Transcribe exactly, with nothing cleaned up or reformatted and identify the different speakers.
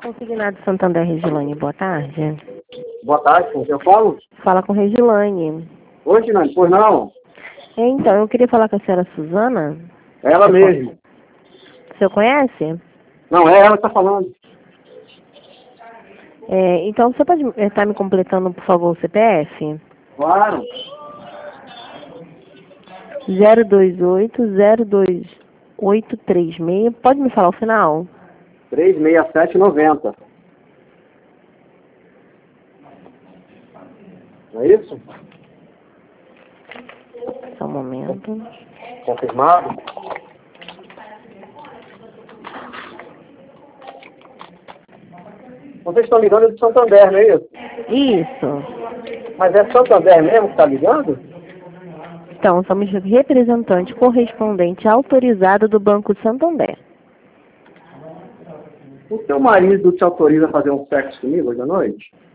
Speaker 1: Consignado Santander, Regilane, boa tarde.
Speaker 2: Boa tarde, com quem eu falo?
Speaker 1: Fala com Regilane.
Speaker 2: Oi, Ginane, pois não?
Speaker 1: Então, eu queria falar com a senhora Suzana.
Speaker 2: Ela mesmo.
Speaker 1: O senhor conhece?
Speaker 2: Não, é ela que está falando.
Speaker 1: É, então, você pode estar me completando, por favor, o C P F?
Speaker 2: Claro.
Speaker 1: zero dois oito zero dois oito três seis. Pode me falar o final?
Speaker 2: três seis sete nove zero. Não é isso?
Speaker 1: Só um momento.
Speaker 2: Confirmado? Vocês estão ligando de Santander, não é isso?
Speaker 1: Isso.
Speaker 2: Mas é Santander mesmo que está ligando?
Speaker 1: Então, somos representante correspondente autorizado do Banco Santander.
Speaker 2: O seu marido te autoriza a fazer um sexo comigo hoje à noite?